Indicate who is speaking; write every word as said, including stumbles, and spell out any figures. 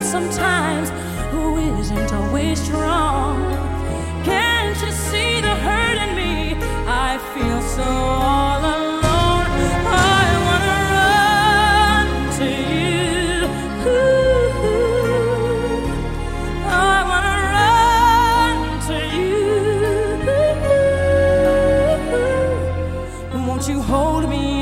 Speaker 1: sometimes who isn't always strong. Can't you see the hurt in me? I feel so all alone. I wanna run to you. Ooh, I wanna run to you. Won't you hold me